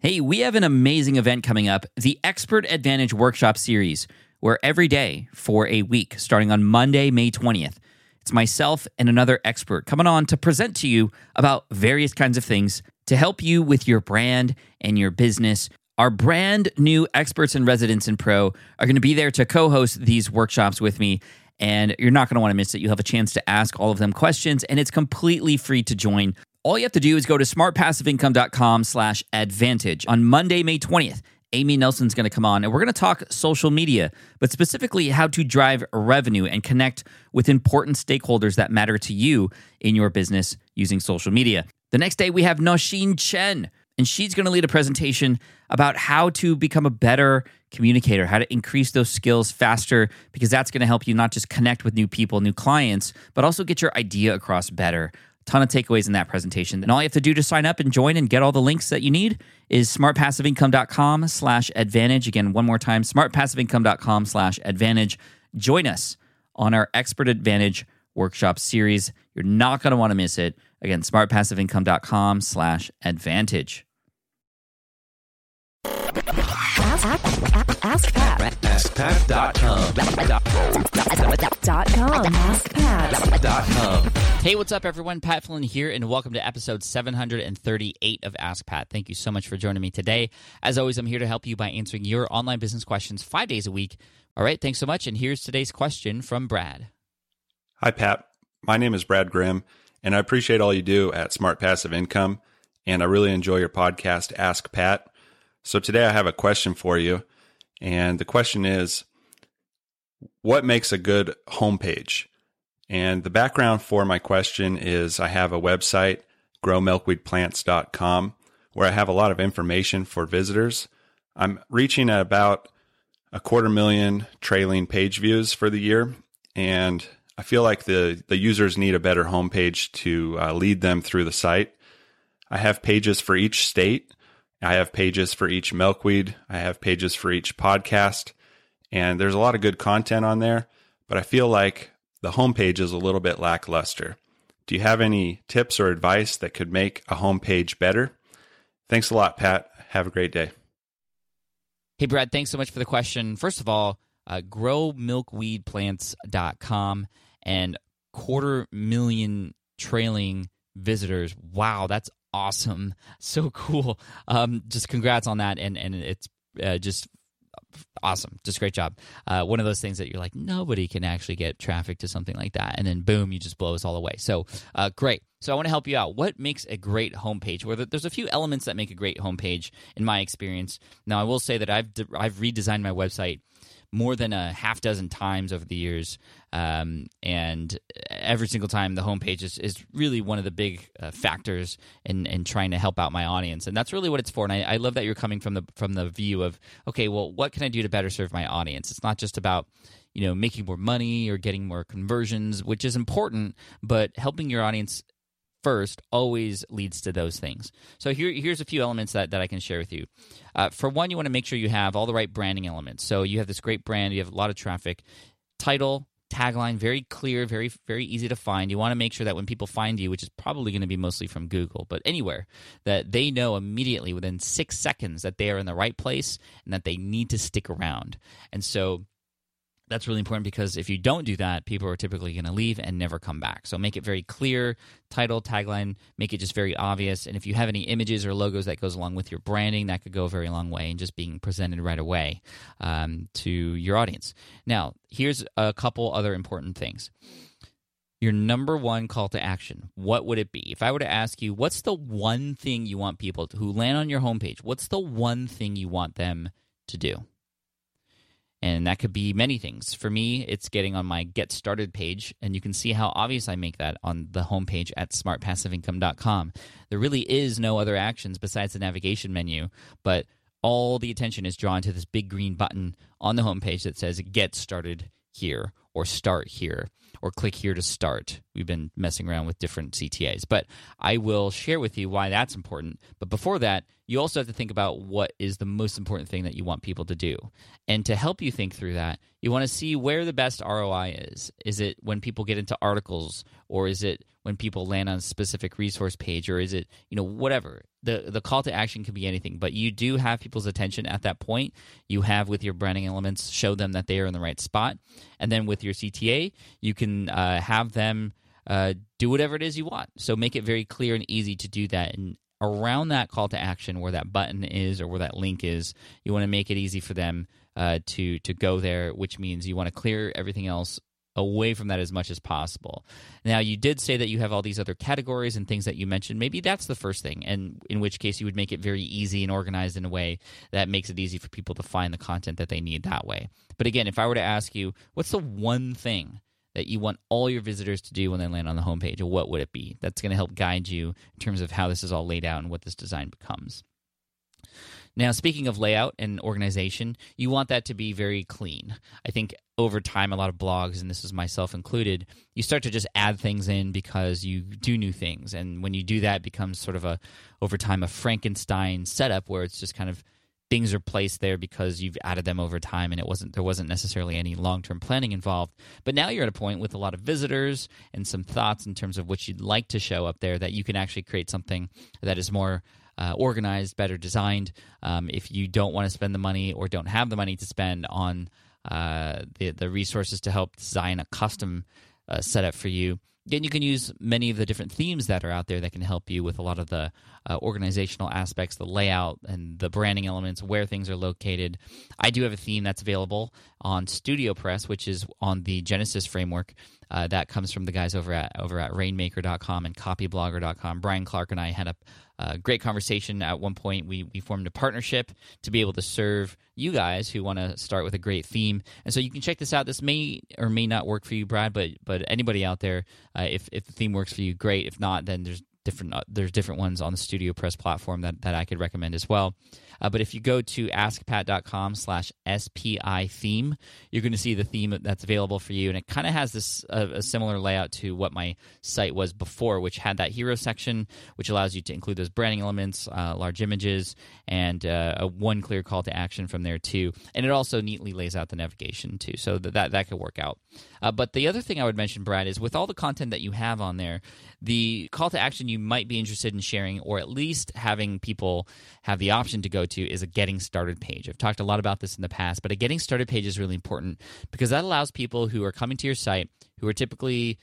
Hey, we have an amazing event coming up, the Expert Advantage Workshop Series, where every day for a week, starting on Monday, May 20th, it's myself and another expert coming on to present to you about various kinds of things to help you with your brand and your business. Our brand new experts and residents in Pro are going to be there to co-host these workshops with me, and you're not going to want to miss it. You'll have a chance to ask all of them questions, and it's completely free to join. All you have to do is go to smartpassiveincome.com/advantage. On Monday, May 20th, Amy Nelson's going to come on, and we're going to talk social media, but specifically how to drive revenue and connect with important stakeholders that matter to you in your business using social media. The next day, we have Nosheen Chen, and she's going to lead a presentation about how to become a better communicator, how to increase those skills faster, because that's going to help you not just connect with new people, new clients, but also get your idea across better. Ton of takeaways in that presentation. And all you have to do to sign up and join and get all the links that you need is smartpassiveincome.com/advantage. Again, one more time, smartpassiveincome.com/advantage. Join us on our Expert Advantage Workshop Series. You're not going to want to miss it. Again, smartpassiveincome.com/advantage. Ask Pat. AskPat.com. AskPat.com. Hey, what's up, everyone? Pat Flynn here, and welcome to episode 738 of Ask Pat. Thank you so much for joining me today. As always, I'm here to help you by answering your online business questions 5 days a week. All right, thanks so much, and here's today's question from Brad. Hi, Pat. My name is Brad Grimm, and I appreciate all you do at Smart Passive Income, and I really enjoy your podcast, Ask Pat. So today I have a question for you, and the question is, what makes a good homepage? And the background for my question is I have a website, growmilkweedplants.com, where I have a lot of information for visitors. I'm reaching at about 250,000 trailing page views for the year, and I feel like the users need a better homepage to lead them through the site. I have pages for each state. I have pages for each milkweed. I have pages for each podcast. And there's a lot of good content on there, but I feel like the homepage is a little bit lackluster. Do you have any tips or advice that could make a homepage better? Thanks a lot, Pat. Have a great day. Hey, Brad, thanks so much for the question. First of all, growmilkweedplants.com and 250,000 trailing visitors. Wow, that's awesome. So cool. Just congrats on that. And it's just awesome. Just great job. One of those things that you're like, nobody can actually get traffic to something like that. And then boom, you just blow us all away. So great. So I want to help you out. What makes a great homepage? Well, there's a few elements that make a great homepage in my experience. Now, I will say that I've redesigned my website more than a half dozen times over the years, and every single time the homepage is really one of the big factors in trying to help out my audience, and that's really what it's for. And I love that you're coming from the view of, okay, well, what can I do to better serve my audience? It's not just about making more money or getting more conversions, which is important, but helping your audience first always leads to those things. So here's a few elements that I can share with you. For one, you want to make sure you have all the right branding elements. So you have this great brand, you have a lot of traffic. Title, tagline, very clear, very, very easy to find. You want to make sure that when people find you, which is probably going to be mostly from Google, but anywhere, that they know immediately within 6 seconds that they are in the right place and that they need to stick around. And so that's really important, because if you don't do that, people are typically going to leave and never come back. So make it very clear, title, tagline, make it just very obvious. And if you have any images or logos that goes along with your branding, that could go a very long way in just being presented right away to your audience. Now, here's a couple other important things. Your number one call to action, what would it be? If I were to ask you, what's the one thing you want people who land on your homepage, what's the one thing you want them to do? And that could be many things. For me, it's getting on my Get Started page, and you can see how obvious I make that on the homepage at smartpassiveincome.com. There really is no other actions besides the navigation menu, but all the attention is drawn to this big green button on the homepage that says Get Started here, or Start here, or click here to start. We've been messing around with different CTAs, but I will share with you why that's important. But before that, you also have to think about what is the most important thing that you want people to do. And to help you think through that, You want to see where the best ROI is. Is it when people get into articles, or is it when people land on a specific resource page, or is it, whatever. The call to action can be anything, but you do have people's attention at that point. You have, with your branding elements, show them that they are in the right spot. And then with your CTA, you can have them do whatever it is you want. So make it very clear and easy to do that. And around that call to action, where that button is or where that link is, you want to make it easy for them to go there, which means you want to clear everything else away from that as much as possible. Now, you did say that you have all these other categories and things that you mentioned. Maybe that's the first thing, and in which case you would make it very easy and organized in a way that makes it easy for people to find the content that they need that way. But again, if I were to ask you, what's the one thing that you want all your visitors to do when they land on the homepage, what would it be? That's going to help guide you in terms of how this is all laid out and what this design becomes. Now, speaking of layout and organization, you want that to be very clean. I think over time, a lot of blogs, and this is myself included, you start to just add things in because you do new things. And when you do that, it becomes sort of over time, a Frankenstein setup where it's just kind of things are placed there because you've added them over time, and there wasn't necessarily any long-term planning involved. But now you're at a point with a lot of visitors and some thoughts in terms of what you'd like to show up there, that you can actually create something that is more organized, better designed. If you don't want to spend the money or don't have the money to spend on the resources to help design a custom setup for you, then you can use many of the different themes that are out there that can help you with a lot of the organizational aspects, the layout and the branding elements, where things are located. I do have a theme that's available on StudioPress, which is on the Genesis framework. That comes from the guys over at Rainmaker.com and Copyblogger.com. Brian Clark and I had a great conversation at one point. We formed a partnership to be able to serve you guys who want to start with a great theme. And so you can check this out. This may or may not work for you, Brad, but anybody out there, if the theme works for you, great. If not, then there's different ones on the StudioPress platform that I could recommend as well. But if you go to askpat.com/SPI theme, you're going to see the theme that's available for you. And it kind of has this a similar layout to what my site was before, which had that hero section, which allows you to include those branding elements, large images, and a one clear call to action from there too. And it also neatly lays out the navigation too, so that could work out. But the other thing I would mention, Brad, is with all the content that you have on there, the call to action you might be interested in sharing, or at least having people have the option to go to, is a getting started page. I've talked a lot about this in the past, but a getting started page is really important because that allows people who are coming to your site, who are typically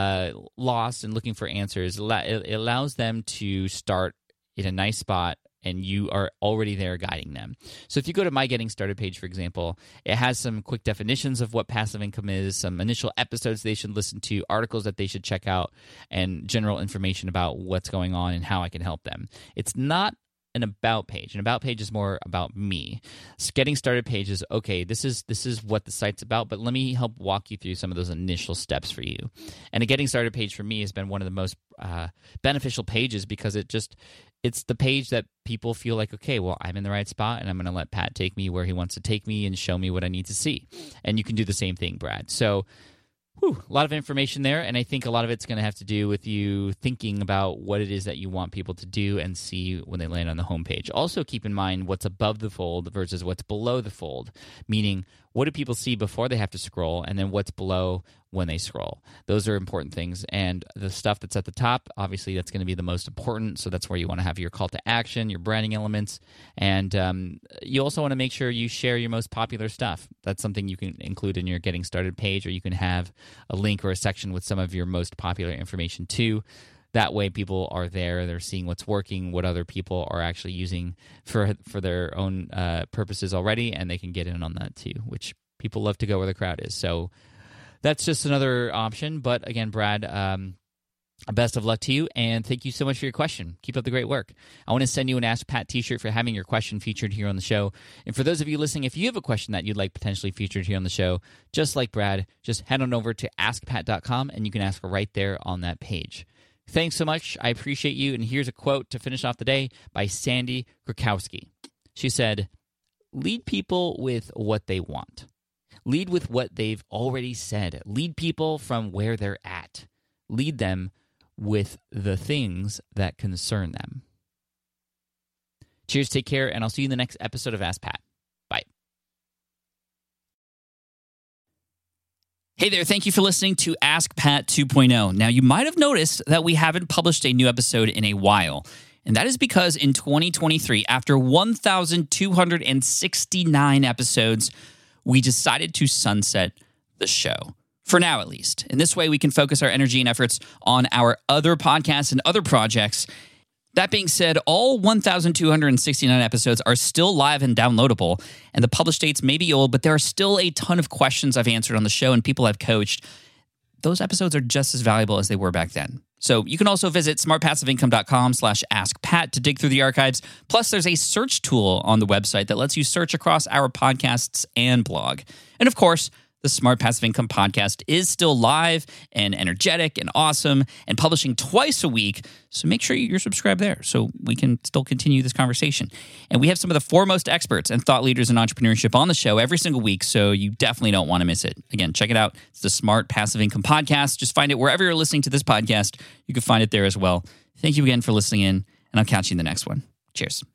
lost and looking for answers, it allows them to start in a nice spot, and you are already there guiding them. So if you go to my Getting Started page, for example, it has some quick definitions of what passive income is, some initial episodes they should listen to, articles that they should check out, and general information about what's going on and how I can help them. It's not an about page. An about page is more about me. Getting Started page is, okay, this is what the site's about, but let me help walk you through some of those initial steps for you. And a Getting Started page for me has been one of the most beneficial pages because it's the page that people feel like, okay, well, I'm in the right spot, and I'm going to let Pat take me where he wants to take me and show me what I need to see. And you can do the same thing, Brad. So a lot of information there, and I think a lot of it's going to have to do with you thinking about what it is that you want people to do and see when they land on the homepage. Also, keep in mind what's above the fold versus what's below the fold, meaning what do people see before they have to scroll, and then what's below when they scroll. Those are important things, and the stuff that's at the top, obviously that's going to be the most important, so that's where you want to have your call to action, your branding elements, and you also want to make sure you share your most popular stuff. That's something you can include in your Getting Started page, or you can have a link or a section with some of your most popular information too. That way people are there, they're seeing what's working, what other people are actually using for their own purposes already, and they can get in on that too, which people love to go where the crowd is. So that's just another option. But again, Brad, best of luck to you, and thank you so much for your question. Keep up the great work. I want to send you an Ask Pat t-shirt for having your question featured here on the show. And for those of you listening, if you have a question that you'd like potentially featured here on the show, just like Brad, just head on over to askpat.com, and you can ask right there on that page. Thanks so much. I appreciate you. And here's a quote to finish off the day by Sandy Krakowski. She said, "Lead people with what they want. Lead with what they've already said. Lead people from where they're at. Lead them with the things that concern them." Cheers, take care, and I'll see you in the next episode of Ask Pat. Hey there, thank you for listening to Ask Pat 2.0. Now, you might have noticed that we haven't published a new episode in a while, and that is because in 2023, after 1,269 episodes, we decided to sunset the show. For now, at least. In this way, we can focus our energy and efforts on our other podcasts and other projects. That being said, all 1,269 episodes are still live and downloadable, and the published dates may be old, but there are still a ton of questions I've answered on the show and people I've coached. Those episodes are just as valuable as they were back then. So you can also visit smartpassiveincome.com/askpat to dig through the archives. Plus, there's a search tool on the website that lets you search across our podcasts and blog. And of course, the Smart Passive Income podcast is still live and energetic and awesome and publishing twice a week. So make sure you're subscribed there so we can still continue this conversation. And we have some of the foremost experts and thought leaders in entrepreneurship on the show every single week, so you definitely don't want to miss it. Again, check it out. It's the Smart Passive Income podcast. Just find it wherever you're listening to this podcast. You can find it there as well. Thank you again for listening in, and I'll catch you in the next one. Cheers.